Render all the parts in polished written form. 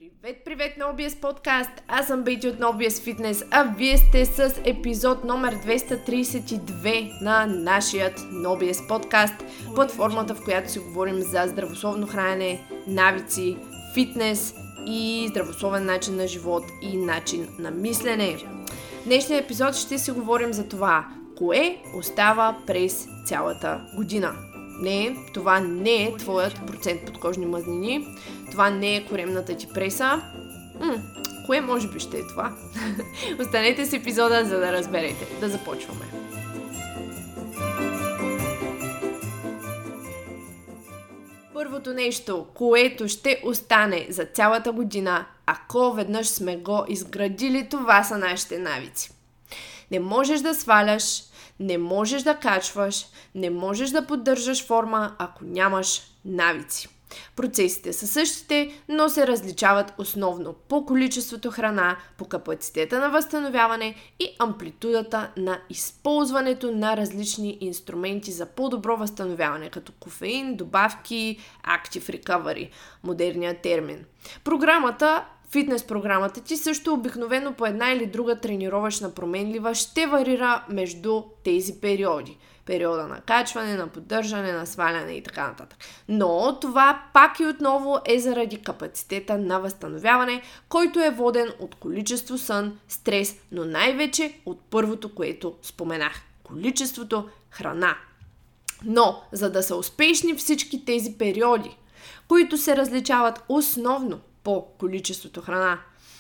Привет на OBS подкаст! Аз съм Бети от OBS Fitness, а вие сте с епизод номер 232 на нашият OBS подкаст, платформата, в която си говорим за здравословно хранене, навици, фитнес и здравословен начин на живот и начин на мислене. В днешния епизод ще си говорим за това, кое остава през цялата година. Не, това не е твоят процент подкожни мазнини, това не е коремната ти преса. Кое може би ще е това? Останете с епизода, за да разберете. Да започваме. Първото нещо, което ще остане за цялата година, ако веднъж сме го изградили, това са нашите навици. Не можеш да сваляш, не можеш да качваш, не можеш да поддържаш форма, ако нямаш навици. Процесите са същите, но се различават основно по количеството храна, по капацитета на възстановяване и амплитудата на използването на различни инструменти за по-добро възстановяване, като кофеин, добавки, Active Recovery, модерният термин. Фитнес програмата ти също обикновено по една или друга тренировъчна променлива ще варира между тези периоди. Периода на качване, на поддържане, на сваляне и така нататък. Но това пак и отново е заради капацитета на възстановяване, който е воден от количество сън, стрес, но най-вече от първото, което споменах – количеството храна. Но, за да са успешни всички тези периоди, които се различават основно по количеството храна,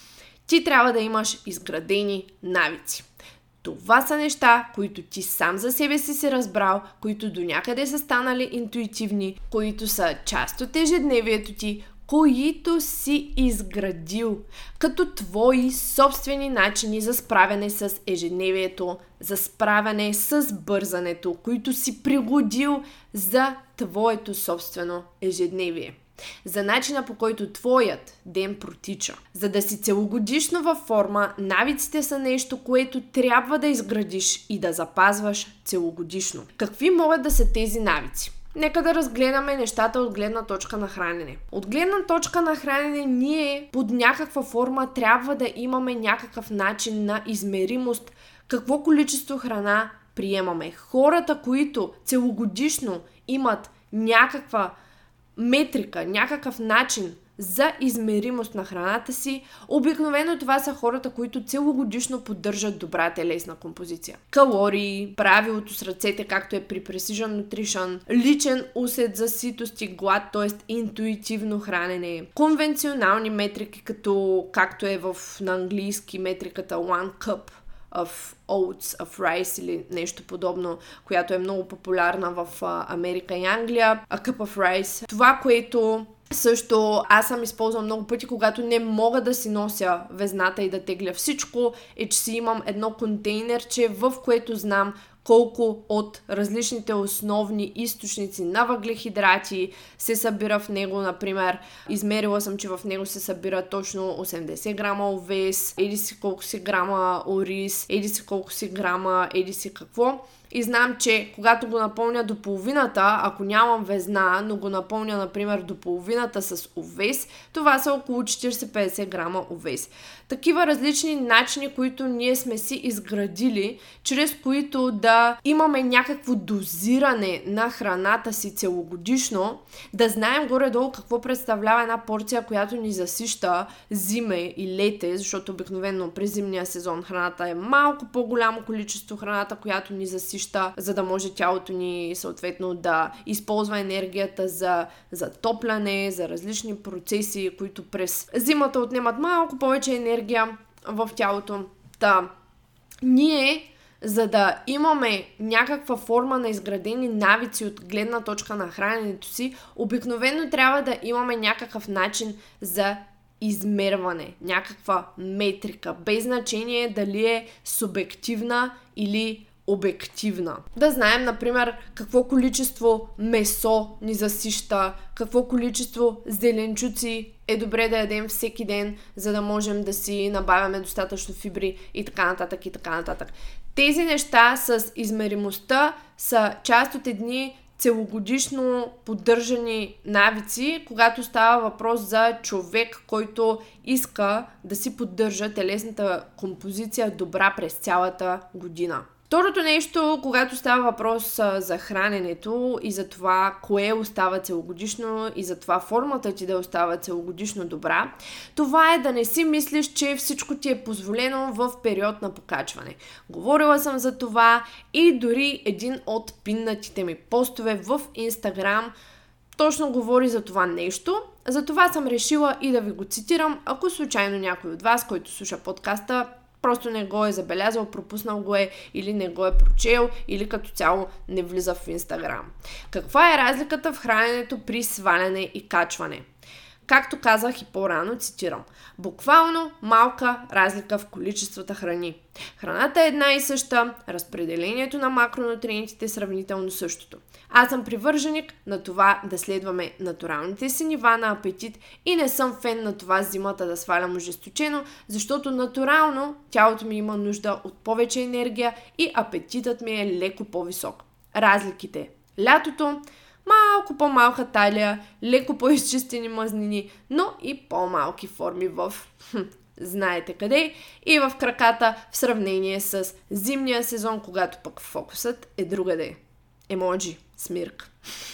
ти трябва да имаш изградени навици. Това са неща, които ти сам за себе си разбрал, които до някъде са станали интуитивни, които са част от ежедневието ти, които си изградил като твои собствени начини за справяне с ежедневието, за справяне с бързането, които си пригодил за твоето собствено ежедневие. За начина, по който твоят ден протича. За да си целогодишно във форма, навиците са нещо, което трябва да изградиш и да запазваш целогодишно. Какви могат да са тези навици? Нека да разгледаме нещата от гледна точка на хранене. От гледна точка на хранене ние под някаква форма трябва да имаме някакъв начин на измеримост, какво количество храна приемаме. Хората, които целогодишно имат някаква метрика, някакъв начин за измеримост на храната си, обикновено това са хората, които целогодишно поддържат добра телесна композиция. Калории, правилото с ръцете, както е при Precision Nutrition, личен усет за ситост и глад, т.е. интуитивно хранене, конвенционални метрики, както е на английски метриката One Cup of oats, of rice или нещо подобно, която е много популярна в Америка и Англия. A cup of rice. Това, което също аз съм използвала много пъти, когато не мога да си нося везната и да тегля всичко, е, че си имам едно контейнерче, в което знам колко от различните основни източници на въглехидрати се събира в него. Например, измерила съм, че в него се събира точно 80 грама овес, еди си колко си грама ориз, еди си колко си грама, еди си какво. И знам, че когато го напълня до половината, ако нямам везна, но го напълня, например, до половината с овес, това са около 40-50 грама овес. Такива различни начини, които ние сме си изградили, чрез които да имаме някакво дозиране на храната си целогодишно, да знаем горе-долу какво представлява една порция, която ни засища зиме и лете, защото обикновено през зимния сезон храната е малко по-голямо количество храната, която ни засища, за да може тялото ни съответно да използва енергията за затопляне, за различни процеси, които през зимата отнемат малко повече енергия в тялото. Ние, за да имаме някаква форма на изградени навици от гледна точка на храненето си, обикновено трябва да имаме някакъв начин за измерване, някаква метрика, без значение дали е субективна или обективна. Да знаем, например, какво количество месо ни засища, какво количество зеленчуци е добре да ядем всеки ден, за да можем да си набавяме достатъчно фибри и така нататък и така нататък. Тези неща с измеримостта са част от едни целогодишно поддържани навици, когато става въпрос за човек, който иска да си поддържа телесната композиция добра през цялата година. Второто нещо, когато става въпрос за храненето и за това кое остава целогодишно и за това формата ти да остава целогодишно добра, това е да не си мислиш, че всичко ти е позволено в период на покачване. Говорила съм за това и дори един от пиннатите ми постове в Инстаграм точно говори за това нещо. Затова съм решила и да ви го цитирам, ако случайно някой от вас, който слуша подкаста, просто не го е забелязал, пропуснал го е или не го е прочел, или като цяло не влиза в Инстаграм. Каква е разликата в храненето при сваляне и качване? Както казах и по-рано, цитирам: буквално малка разлика в количествата храни. Храната е една и съща, разпределението на макронутриентите е сравнително същото. Аз съм привърженик на това да следваме натуралните си нива на апетит и не съм фен на това зимата да свалям ожесточено, защото натурално тялото ми има нужда от повече енергия и апетитът ми е леко по-висок. Разликите: лятото малко по-малка талия, леко по-изчистени мазнини, но и по-малки форми в знаете къде и в краката в сравнение с зимния сезон, когато пък фокусът е другаде. Емоджи, смирк.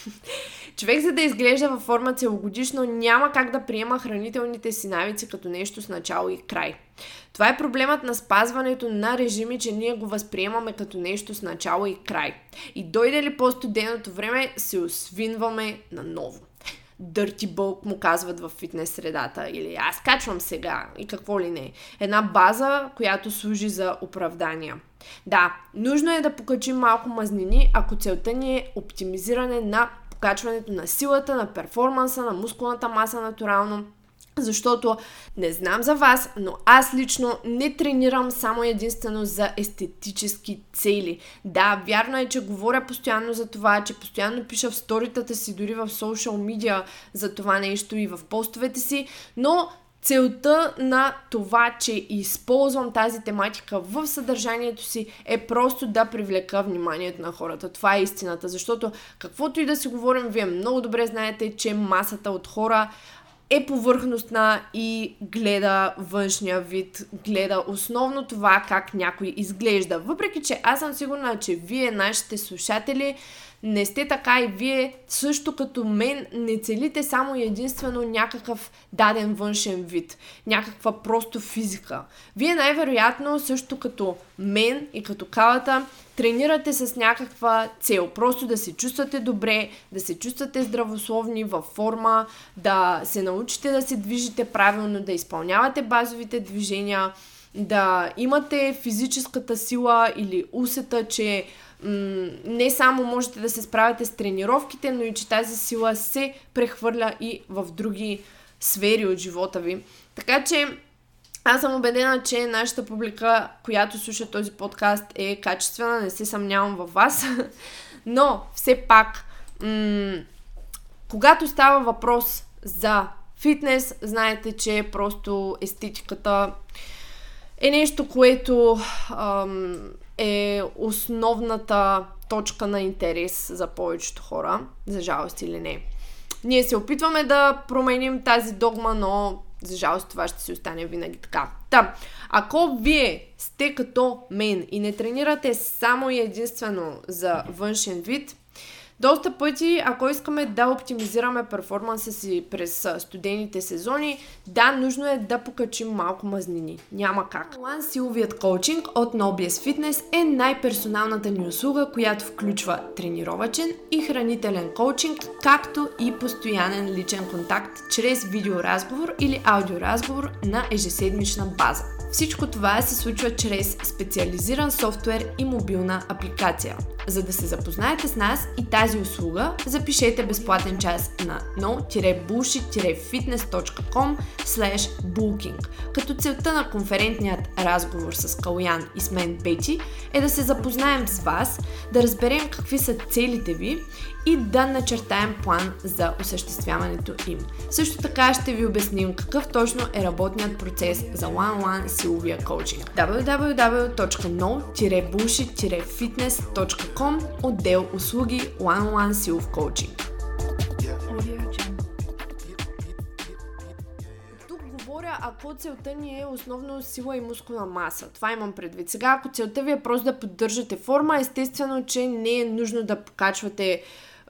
Човек, за да изглежда във форма целогодишно, няма как да приема хранителните си навици като нещо с начало и край. Това е проблемът на спазването на режими, че ние го възприемаме като нещо с начало и край. И дойде ли по-студеното време, се освинваме наново. Dirty bulk му казват в фитнес средата, или аз качвам сега и какво ли не. Една база, която служи за оправдания. Да, нужно е да покачим малко мазнини, ако целта ни е оптимизиране на покачването на силата, на перформанса, на мускулната маса натурално. Защото не знам за вас, но аз лично не тренирам само единствено за естетически цели. Да, вярно е, че говоря постоянно за това, че постоянно пиша в сторитата си, дори в социал медиа за това нещо и в постовете си, но целта на това, че използвам тази тематика в съдържанието си е просто да привлека вниманието на хората. Това е истината, защото каквото и да си говорим, вие много добре знаете, че масата от хора е повърхностна и гледа външния вид, гледа основно това как някой изглежда. Въпреки че аз съм сигурна, че вие, нашите слушатели, не сте така и вие също като мен не целите само и единствено някакъв даден външен вид, някаква просто физика. Вие най-вероятно също като мен и като Калата тренирате с някаква цел, просто да се чувствате добре, да се чувствате здравословни, във форма, да се научите да се движите правилно, да изпълнявате базовите движения, да имате физическата сила или усета, че не само можете да се справите с тренировките, но и че тази сила се прехвърля и в други сфери от живота ви. Така че аз съм убедена, че нашата публика, която слуша този подкаст, е качествена, не се съмнявам във вас. Но все пак, когато става въпрос за фитнес, знаете, че просто естетиката е нещо, което е основната точка на интерес за повечето хора, за жалост или не. Ние се опитваме да променим тази догма, но за жалост това ще си остане винаги така. Ако вие сте като мен и не тренирате само и единствено за външен вид, доста пъти, ако искаме да оптимизираме перформанса си през студените сезони, да, нужно е да покачим малко мазнини. Няма как. Силовият коучинг от No BS Fitness е най-персоналната ни услуга, която включва тренировачен и хранителен коучинг, както и постоянен личен контакт чрез видеоразговор или аудиоразговор на ежеседмична база. Всичко това се случва чрез специализиран софтуер и мобилна апликация. За да се запознаете с нас и тази услуга, запишете безплатен час на no-bullshit-fitness.com/booking. Като целта на конферентният разговор с Калоян и с мен Бети е да се запознаем с вас, да разберем какви са целите ви и да начертаем план за осъществяването им. Също така ще ви обясним какъв точно е работният процес за one-on-one силовия коучинг. www.no-bullshit-fitness.com, отдел услуги One one-on-one силов коучинг. Ако целта ни е основно сила и мускулна маса. Това имам предвид. Сега, ако целта ви е просто да поддържате форма, естествено, че не е нужно да покачвате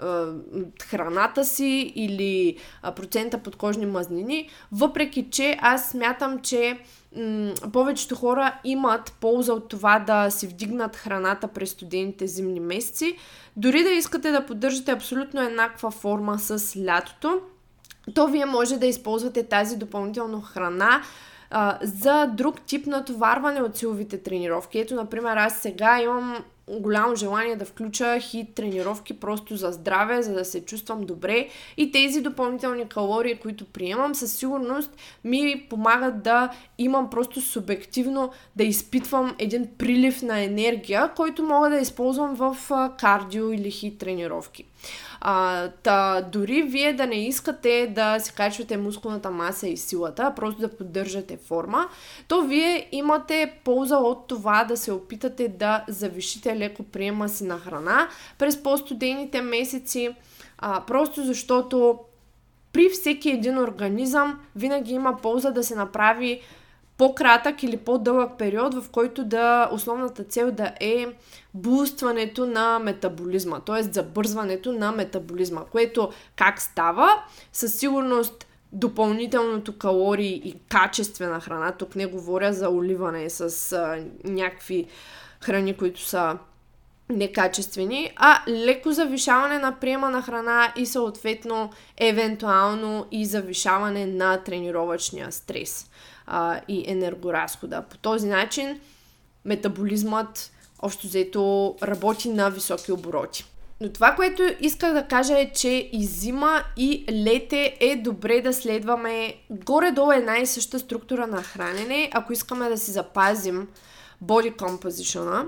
храната си или процента подкожни мазнини, въпреки че аз смятам, че повечето хора имат полза от това да си вдигнат храната през студените зимни месеци. Дори да искате да поддържате абсолютно еднаква форма с лятото, то вие може да използвате тази допълнителна храна за друг тип натоварване от силовите тренировки. Ето, например, аз сега имам голямо желание да включа хит тренировки просто за здраве, за да се чувствам добре, и тези допълнителни калории, които приемам, със сигурност ми помагат да имам просто субективно да изпитвам един прилив на енергия, който мога да използвам в кардио или хит тренировки. Дори вие да не искате да се качвате мускулната маса и силата, а просто да поддържате форма, то вие имате полза от това да се опитате да завишите леко приема си на храна през по-студените месеци, просто защото при всеки един организъм винаги има полза да се направи по-кратък или по-дълъг период, в който основната цел да е бустването на метаболизма, т.е. забързването на метаболизма, което как става? Със сигурност допълнителното калории и качествена храна, тук не говоря за оливане с някакви храни, които са некачествени, а леко завишаване на приема на храна и съответно евентуално и завишаване на тренировъчния стрес и енергоразхода. По този начин метаболизмът общо взето работи на високи обороти. Но това, което исках да кажа е, че и зима и лете е добре да следваме горе-долу една и съща структура на хранене, ако искаме да си запазим body composition,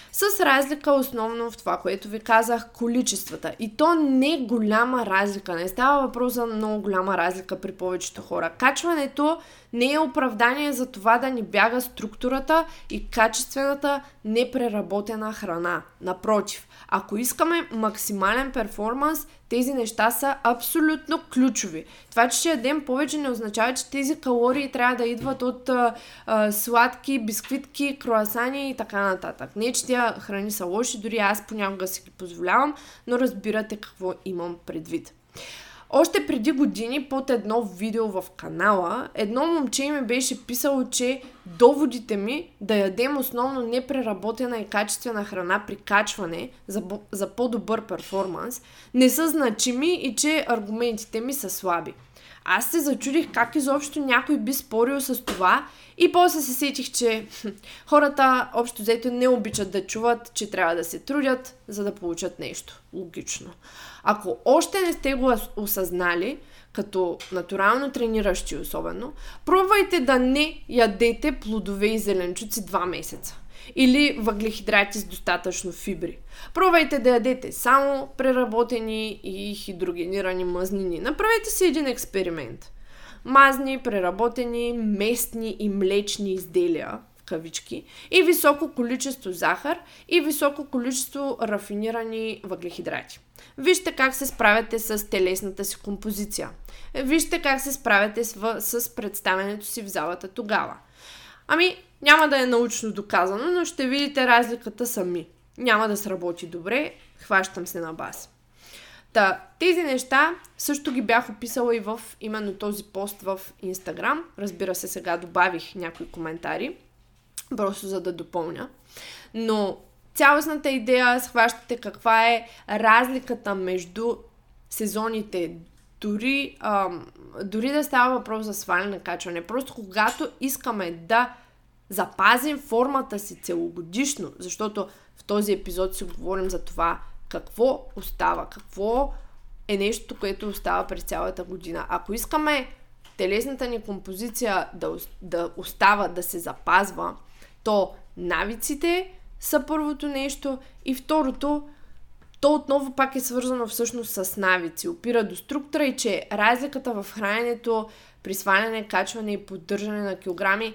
с разлика основно в това, което ви казах, количествата. И то не е голяма разлика, не става въпрос за много голяма разлика при повечето хора. Качването не е оправдание за това да ни бяга структурата и качествената непреработена храна. Напротив, ако искаме максимален перформанс, тези неща са абсолютно ключови. Това, че ще ядем повече, не означава, че тези калории трябва да идват от сладки, бисквитки, круасани и така нататък. Не, че тия храни са лоши, дори аз понякога си ги позволявам, но разбирате какво имам предвид. Още преди години под едно видео в канала, едно момче ми беше писало, че доводите ми да ядем основно непреработена и качествена храна при качване за по-добър перформанс не са значими и че аргументите ми са слаби. Аз се зачудих как изобщо някой би спорил с това и после се сетих, че хората общо взето не обичат да чуват, че трябва да се трудят, за да получат нещо. Логично. Ако още не сте го осъзнали, като натурално трениращи особено, пробвайте да не ядете плодове и зеленчуци 2 месеца. Или въглехидрати с достатъчно фибри. Пробвайте да ядете само преработени и хидрогенирани мазнини. Направете си един експеримент. Мазни, преработени, местни и млечни изделия, в кавички, и високо количество захар и високо количество рафинирани въглехидрати. Вижте как се справяте с телесната си композиция. Вижте как се справяте с представянето си в залата тогава. Няма да е научно доказано, но ще видите разликата сами. Няма да сработи добре, хващам се на бас. Тези неща също ги бях описала и в именно този пост в Instagram. Разбира се, сега добавих някои коментари, просто за да допълня. Но цялостната идея, схващате каква е разликата между сезоните, дори да става въпрос за сваляне, качване. Просто когато искаме да запазим формата си целогодишно, защото в този епизод си говорим за това какво остава, какво е нещо, което остава през цялата година. Ако искаме телесната ни композиция да остава, да се запазва, то навиците са първото нещо и второто, то отново пак е свързано всъщност с навици. Опира до структура и че разликата в храненето при сваляне, качване и поддържане на килограми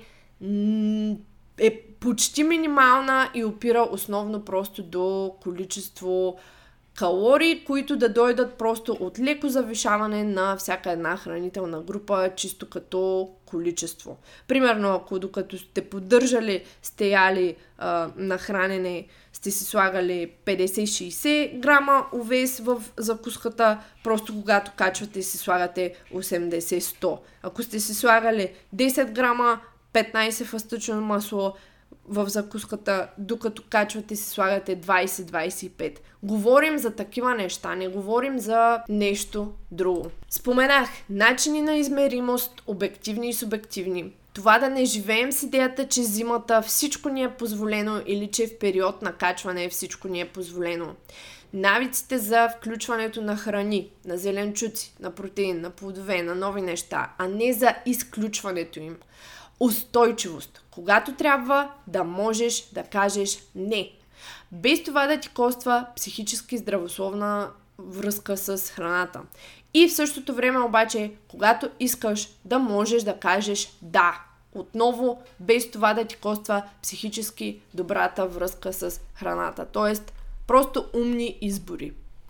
е почти минимална и опира основно просто до количество калории, които да дойдат просто от леко завишаване на всяка една хранителна група, чисто като количество. Примерно, ако докато сте поддържали, сте яли на хранене, сте си слагали 50-60 грама овес в закуската, просто когато качвате си слагате 80-100. Ако сте си слагали 10 грама 15 фастъчно масло в закуската, докато качвате си слагате 20-25. Говорим за такива неща, не говорим за нещо друго. Споменах начини на измеримост, обективни и субективни. Това да не живеем с идеята, че зимата всичко ни е позволено или че в период на качване всичко ни е позволено. Навиците за включването на храни, на зеленчуци, на протеин, на плодове, на нови неща, а не за изключването им. Устойчивост. Когато трябва да можеш да кажеш не. Без това да ти коства психически здравословна връзка с храната. И в същото време обаче, когато искаш да можеш да кажеш да. Отново, без това да ти коства психически добрата връзка с храната. Тоест, просто умни избори.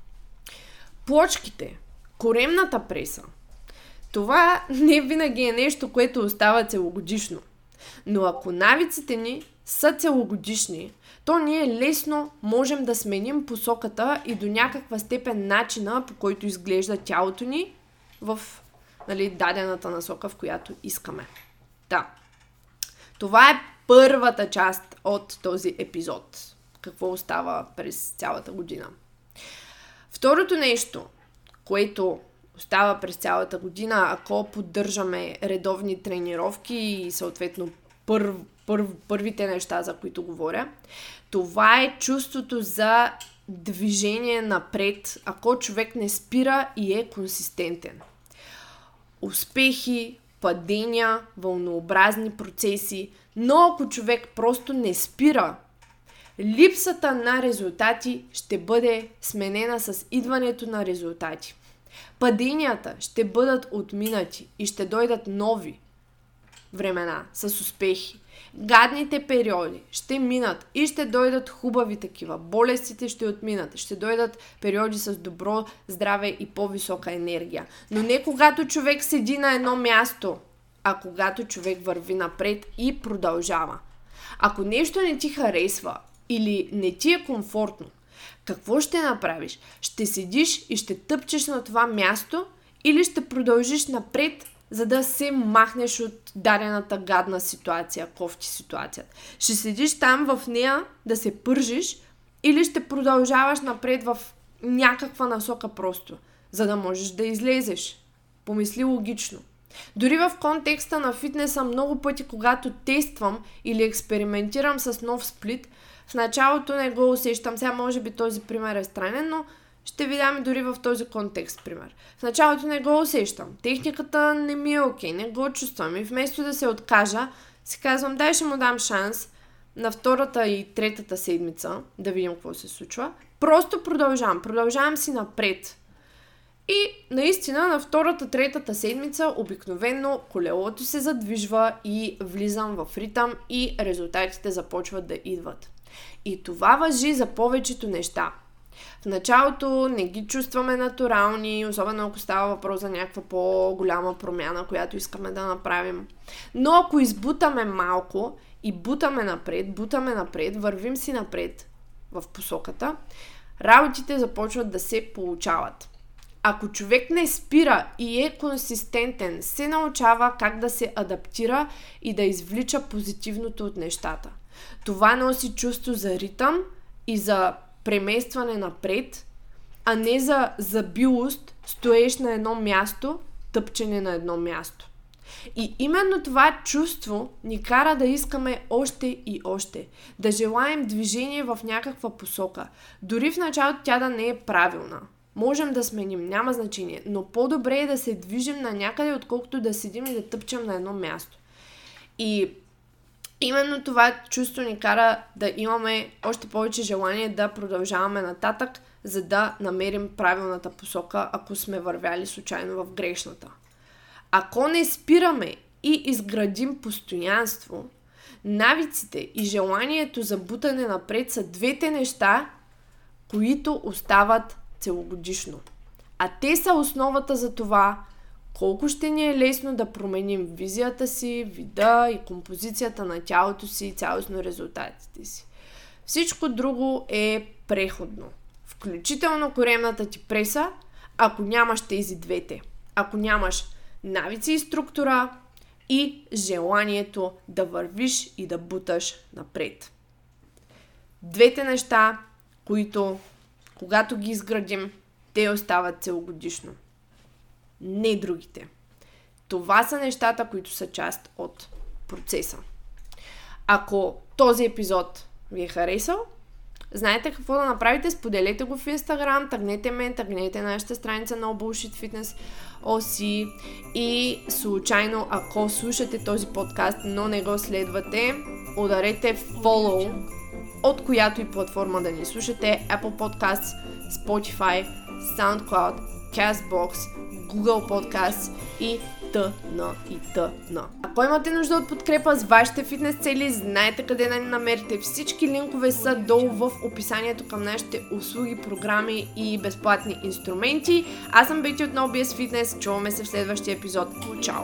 Плочките. Коремната преса. Това не винаги е нещо, което остава целогодишно. Но ако навиците ни са целогодишни, то ние лесно можем да сменим посоката и до някаква степен начина, по който изглежда тялото ни в дадената насока, в която искаме. Да. Това е първата част от този епизод. Какво остава през цялата година. Второто нещо, което остава през цялата година, ако поддържаме редовни тренировки и съответно първите неща, за които говоря, това е чувството за движение напред, ако човек не спира и е консистентен. Успехи, падения, вълнообразни процеси, но ако човек просто не спира, липсата на резултати ще бъде сменена с идването на резултати. Паденията ще бъдат отминати и ще дойдат нови времена с успехи. Гадните периоди ще минат и ще дойдат хубави такива. Болестите ще отминат. Ще дойдат периоди с добро здраве и по-висока енергия. Но не когато човек седи на едно място, а когато човек върви напред и продължава. Ако нещо не ти харесва или не ти е комфортно, какво ще направиш? Ще седиш и ще тъпчеш на това място или ще продължиш напред, за да се махнеш от дадената гадна ситуация, кофти ситуацията? Ще седиш там в нея да се пържиш или ще продължаваш напред в някаква насока просто, за да можеш да излезеш? Помисли логично. Дори в контекста на фитнеса много пъти, когато тествам или експериментирам с нов сплит, в началото не го усещам. Сега може би този пример е странен, но ще ви дам дори в този контекст пример. В началото не го усещам. Техниката не ми е окей, не го чувствам. И вместо да се откажа, си казвам, дай ще му дам шанс на втората и третата седмица да видим какво се случва. Просто продължавам си напред. И наистина на втората, третата седмица обикновено колелото се задвижва и влизам в ритъм и резултатите започват да идват. И това важи за повечето неща. В началото не ги чувстваме натурални, особено ако става въпрос за някаква по-голяма промяна, която искаме да направим. Но ако избутаме малко и бутаме напред, вървим си напред в посоката, работите започват да се получават. Ако човек не спира и е консистентен, се научава как да се адаптира и да извлича позитивното от нещата. Това носи чувство за ритъм и за преместване напред, а не за забилост, стоеш на едно място, тъпчене на едно място. И именно това чувство ни кара да искаме още и още, да желаем движение в някаква посока. Дори в началото тя да не е правилна. Можем да сменим, няма значение, но по-добре е да се движим на някъде, отколкото да седим и да тъпчем на едно място. И именно това чувство ни кара да имаме още повече желание да продължаваме нататък, за да намерим правилната посока, ако сме вървяли случайно в грешната. Ако не спираме и изградим постоянство, навиците и желанието за бутане напред са двете неща, които остават целогодишно. А те са основата за това колко ще ни е лесно да променим визията си, вида и композицията на тялото си и цялостно резултатите си. Всичко друго е преходно. Включително коремната ти преса, ако нямаш тези двете. Ако нямаш навици и структура и желанието да вървиш и да буташ напред. Двете неща, които когато ги изградим, те остават целогодишно. Не другите. Това са нещата, които са част от процеса. Ако този епизод ви е харесал, знаете какво да направите, споделете го в Instagram, тагнете мен, тагнете нашата страница No Bullshit Fitness OC и случайно, ако слушате този подкаст, но не го следвате, ударете follow от която и платформа да ни слушате, Apple Podcasts, Spotify, SoundCloud, CastBox, Google Podcasts и т.н. Ако имате нужда от подкрепа с вашите фитнес цели, знаете къде да ни намерите. Всички линкове са долу в описанието към нашите услуги, програми и безплатни инструменти. Аз съм Бети от No BS Fitness. Чуваме се в следващия епизод. Чао!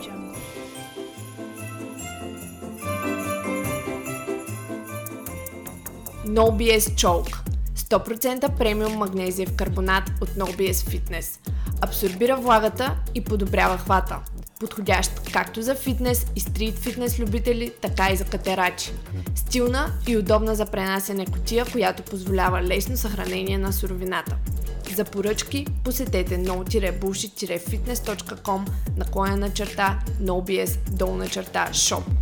No BS Chalk 100% премиум магнезиев карбонат от No BS Fitness. Абсорбира влагата и подобрява хвата. Подходящ както за фитнес и стрит фитнес любители, така и за катерачи. Стилна и удобна за пренасене кутия, която позволява лесно съхранение на суровината. За поръчки посетете no-bullshit-fitness.com /NoBS-shop.